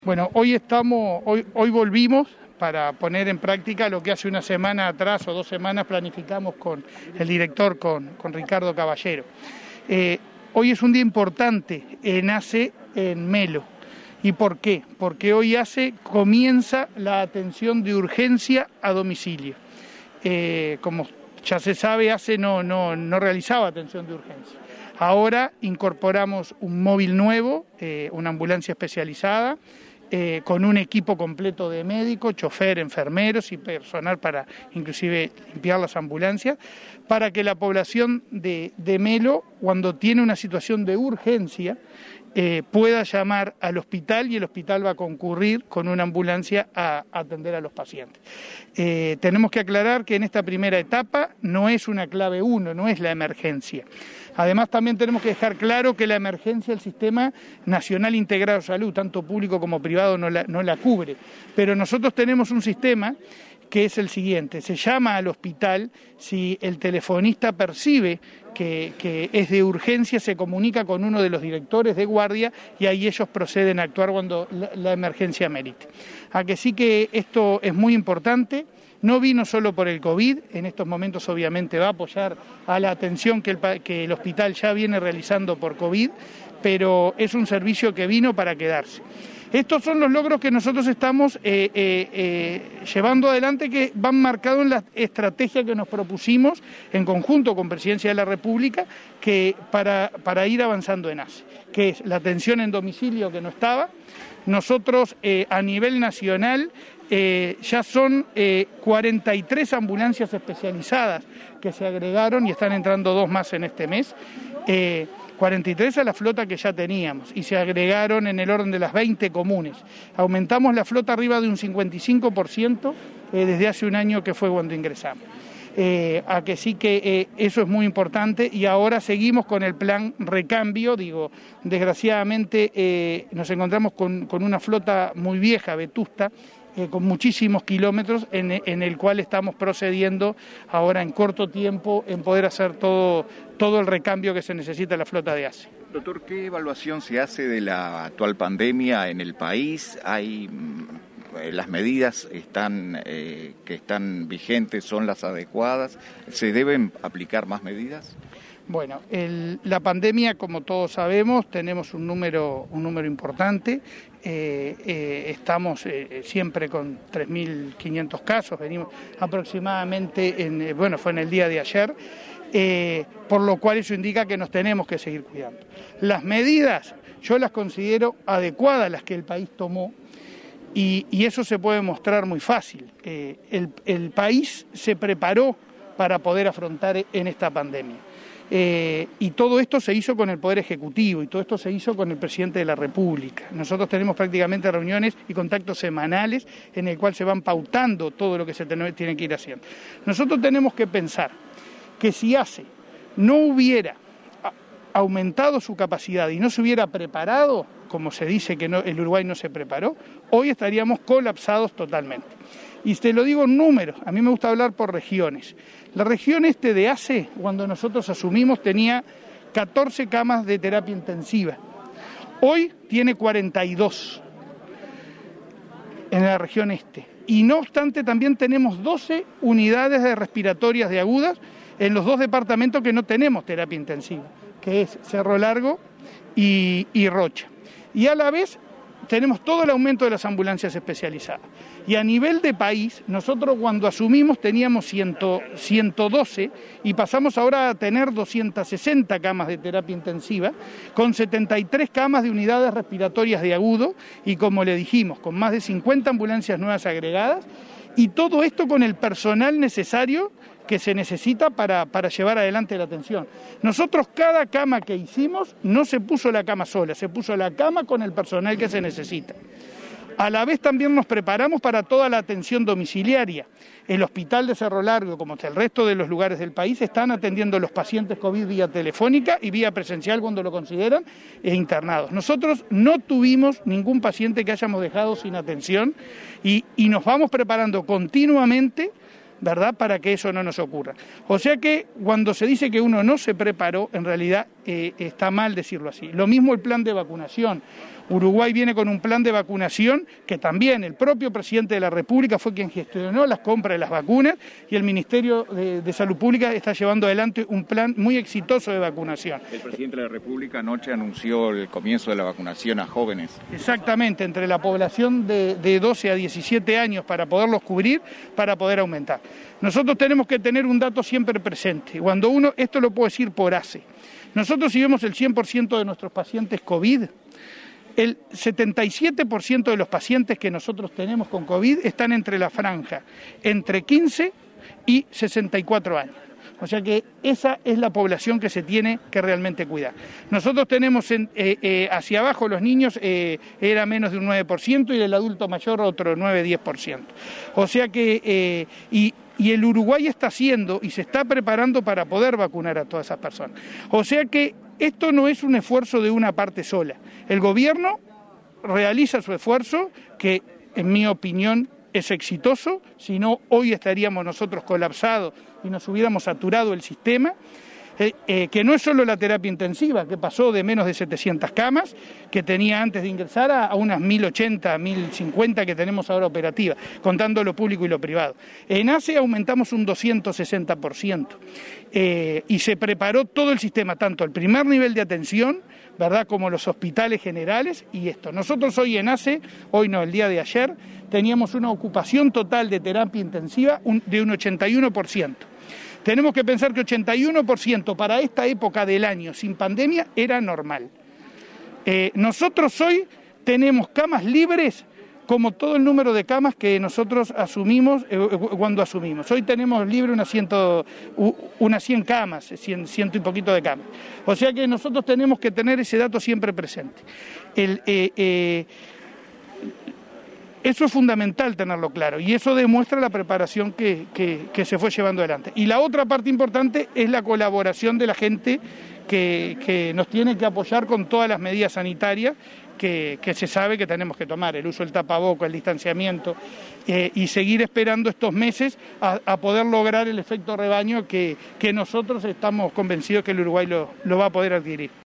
Bueno, hoy volvimos para poner en práctica lo que hace una semana atrás o 2 semanas planificamos con el director, con Ricardo Caballero. Hoy es un día importante en ACE en Melo. ¿Y por qué? Porque hoy ACE comienza la atención de urgencia a domicilio. Como ya se sabe, ACE no realizaba atención de urgencia. Ahora incorporamos un móvil nuevo, una ambulancia especializada, con un equipo completo de médicos, chofer, enfermeros y personal para inclusive limpiar las ambulancias, para que la población de Melo, cuando tiene una situación de urgencia, pueda llamar al hospital y el hospital va a concurrir con una ambulancia a atender a los pacientes. Tenemos que aclarar que en esta primera etapa no es una clave 1, no es la emergencia. Además, también tenemos que dejar claro que la emergencia del Sistema Nacional Integrado de Salud, tanto público como privado, no la cubre. Pero nosotros tenemos un sistema que es el siguiente: se llama al hospital, si el telefonista percibe que es de urgencia, se comunica con uno de los directores de guardia y ahí ellos proceden a actuar cuando la emergencia merite. A que sí que esto es muy importante. No vino solo por el COVID, en estos momentos obviamente va a apoyar a la atención que el hospital ya viene realizando por COVID, pero es un servicio que vino para quedarse. Estos son los logros que nosotros estamos llevando adelante, que van marcados en la estrategia que nos propusimos en conjunto con Presidencia de la República para ir avanzando en ACE, que es la atención en domicilio, que no estaba. Nosotros a nivel nacional ya son 43 ambulancias especializadas que se agregaron y están entrando 2 más en este mes. 43 a la flota que ya teníamos y se agregaron en el orden de las 20 comunes. Aumentamos la flota arriba de un 55% desde hace un año, que fue cuando ingresamos. A que sí que eso es muy importante, y ahora seguimos con el plan recambio. Desgraciadamente nos encontramos con una flota muy vieja, vetusta, con muchísimos kilómetros, en el cual estamos procediendo ahora en corto tiempo en poder hacer todo el recambio que se necesita en la flota de ACE. Doctor, ¿qué evaluación se hace de la actual pandemia en el país? Las medidas que están vigentes son las adecuadas. ¿Se deben aplicar más medidas? Bueno, la pandemia, como todos sabemos, tenemos un número importante. Estamos siempre con 3.500 casos, venimos aproximadamente, fue en el día de ayer, por lo cual eso indica que nos tenemos que seguir cuidando. Las medidas yo las considero adecuadas, las que el país tomó, y eso se puede mostrar muy fácil. El país se preparó para poder afrontar en esta pandemia. Y todo esto se hizo con el Poder Ejecutivo y todo esto se hizo con el Presidente de la República. Nosotros tenemos prácticamente reuniones y contactos semanales en el cual se van pautando todo lo que se tiene que ir haciendo. Nosotros tenemos que pensar que si ACE no hubiera aumentado su capacidad y no se hubiera preparado, como se dice que el Uruguay no se preparó, hoy estaríamos colapsados totalmente. Y te lo digo en números, a mí me gusta hablar por regiones. La región de ACE, cuando nosotros asumimos, tenía 14 camas de terapia intensiva. Hoy tiene 42 en la región este. Y no obstante, también tenemos 12 unidades de respiratorias de agudas en los 2 departamentos que no tenemos terapia intensiva, que es Cerro Largo y Rocha. Y a la vez tenemos todo el aumento de las ambulancias especializadas. Y a nivel de país, nosotros cuando asumimos teníamos 112 y pasamos ahora a tener 260 camas de terapia intensiva, con 73 camas de unidades respiratorias de agudo y, como le dijimos, con más de 50 ambulancias nuevas agregadas, y todo esto con el personal necesario que se necesita para llevar adelante la atención. Nosotros, cada cama que hicimos, no se puso la cama sola, se puso la cama con el personal que se necesita. A la vez también nos preparamos para toda la atención domiciliaria. El hospital de Cerro Largo, como el resto de los lugares del país, están atendiendo a los pacientes COVID vía telefónica y vía presencial cuando lo consideran, internados. Nosotros no tuvimos ningún paciente que hayamos dejado sin atención y nos vamos preparando continuamente, ¿verdad?, para que eso no nos ocurra. O sea que cuando se dice que uno no se preparó, en realidad está mal decirlo así. Lo mismo el plan de vacunación. Uruguay viene con un plan de vacunación que también el propio presidente de la República fue quien gestionó las compras de las vacunas y el Ministerio de Salud Pública está llevando adelante un plan muy exitoso de vacunación. El presidente de la República anoche anunció el comienzo de la vacunación a jóvenes. Exactamente, entre la población de 12 a 17 años para poderlos cubrir, para poder aumentar. Nosotros tenemos que tener un dato siempre presente. Cuando uno, esto lo puedo decir por ACE, nosotros si vemos el 100% de nuestros pacientes COVID, el 77% de los pacientes que nosotros tenemos con COVID están entre la franja, entre 15 y 64 años. O sea que esa es la población que se tiene que realmente cuidar. Nosotros tenemos hacia abajo los niños era menos de un 9% y el adulto mayor otro 9-10%. O sea que, y el Uruguay está haciendo y se está preparando para poder vacunar a todas esas personas. O sea que esto no es un esfuerzo de una parte sola. El gobierno realiza su esfuerzo, que en mi opinión es exitoso, si no hoy estaríamos nosotros colapsados y nos hubiéramos saturado el sistema, que no es solo la terapia intensiva, que pasó de menos de 700 camas, que tenía antes de ingresar a unas 1080, 1050 que tenemos ahora operativas, contando lo público y lo privado. En ACE aumentamos un 260%, y se preparó todo el sistema, tanto el primer nivel de atención, ¿verdad?, como los hospitales generales y esto. Nosotros hoy en ACE, hoy no, el día de ayer, teníamos una ocupación total de terapia intensiva de un 81%. Tenemos que pensar que 81% para esta época del año sin pandemia era normal. Nosotros hoy tenemos camas libres como todo el número de camas que nosotros asumimos cuando asumimos. Hoy tenemos libre unas 100 camas, 100 y poquito de camas. O sea que nosotros tenemos que tener ese dato siempre presente. Eso es fundamental tenerlo claro y eso demuestra la preparación que se fue llevando adelante. Y la otra parte importante es la colaboración de la gente que nos tiene que apoyar con todas las medidas sanitarias que se sabe que tenemos que tomar, el uso del tapaboca, el distanciamiento y seguir esperando estos meses a poder lograr el efecto rebaño que nosotros estamos convencidos que el Uruguay lo va a poder adquirir.